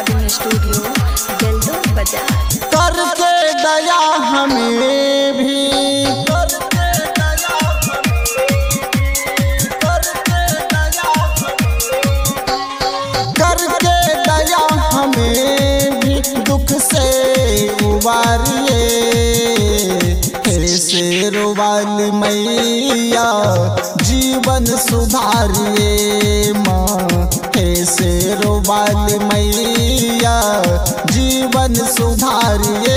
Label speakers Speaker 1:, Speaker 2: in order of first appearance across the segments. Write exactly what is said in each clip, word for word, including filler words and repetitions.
Speaker 1: Recording studio जल्दो बाजार।
Speaker 2: करके दया हमें भी करके दया हमें भी दुख से उबारिए। हे शेरों वाली मैया जीवन सुधारिए माँ। हे शेरों वाली मैया जीवन सुधारिए।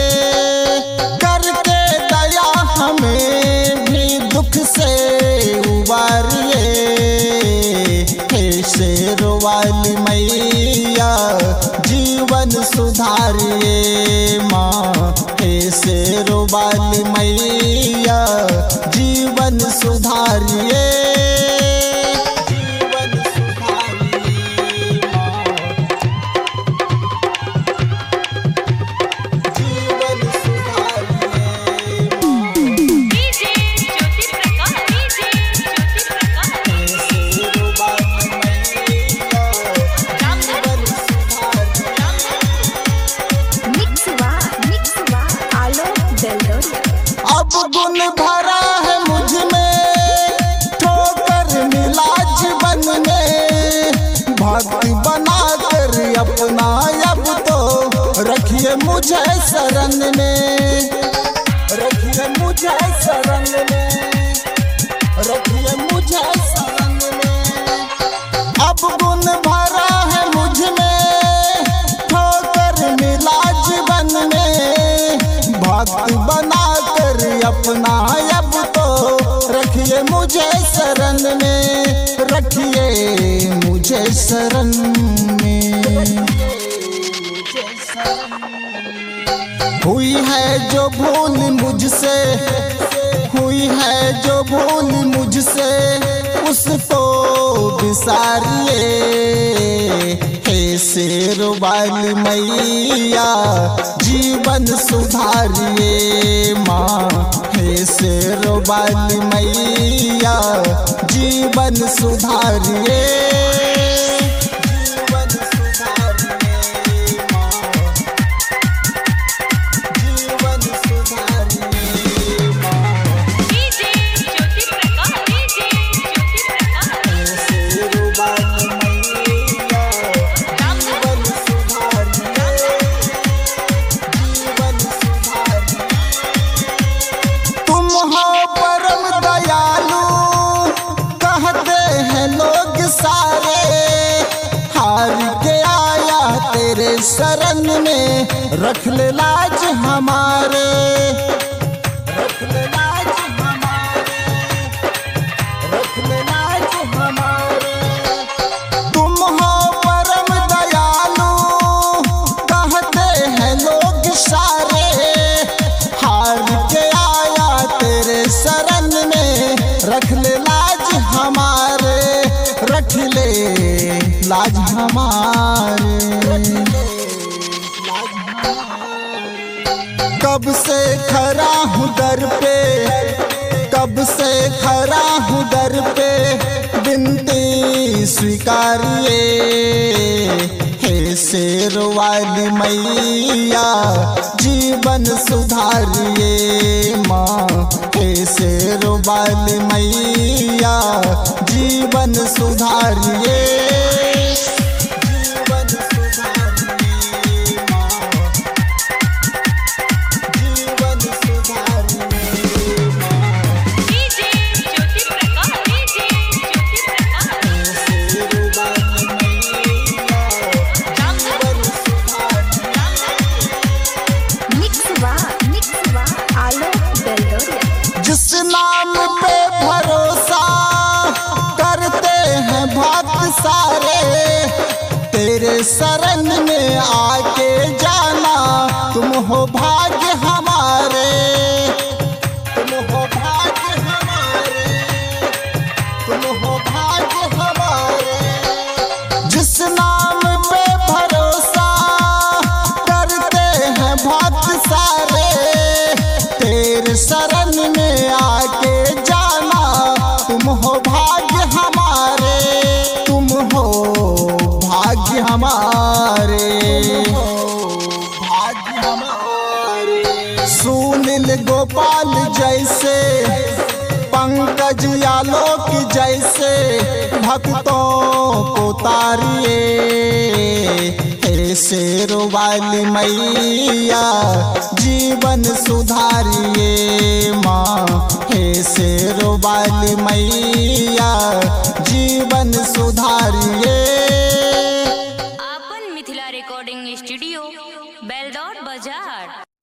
Speaker 2: करके दया हमें भी दुख से उबारिए। हे शेरों वाली मैया जीवन सुधारिए माँ। हे शेरों वाली मैया जीवन सुधारिए। अब गुण भरा है मुझ में ठोकर मिला जीवन में। भक्ति बना कर अपना अब तो रखिए मुझे शरण में। रखिए मुझे शरण में। रखिए मुझे शरण में। अब गुण भरा है मुझ में ठोकर मिला जीवन में। भक्ति बना अपना अब तो रखिए मुझे शरण में। रखिए मुझे शरण में। हुई है जो भूल मुझसे हुई है जो भूल मुझसे उसको बिसारिए। हे शेरों वाली मैया जीवन सुधारिए माँ। हे शेरों वाली मैया जीवन सुधारिए। तेरे शरण में रख ले लाज हमारे। रख ले लाज हमारे। रख ले लाज हमारे। तुम हो परम दयालु कहते हैं लोग सारे। हार के आया तेरे शरण में रख ले लाज हमारे। रख ले लाज हमारे। कब से खड़ा हूँ दर पे कब से खड़ा हूँ दर पे विनती स्वीकारिए। हे शेरों वाली मैया जीवन सुधारिए माँ। हे शेरों वाली मैया जीवन सुधारिए। जिस नाम पे भरोसा करते हैं भक्त सारे। तेरे शरण में आके जाना तुम हो भाग्य हमारे। तुम हो भाग्य हमारे। तुम हो भाग्य हमारे। जिस नाम पे भरोसा करते हैं भक्त सारे। तेरे शरण में आके जाना तुम हो भाग्य हमारे। तुम हो भाग्य हमारे। नील गोपाल जैसे, पंकज आलोक जैसे भक्तों को तारिए। हे शेरों वाली मैया जीवन सुधारिए माँ, हे शेरों वाली मैया जीवन सुधारिए।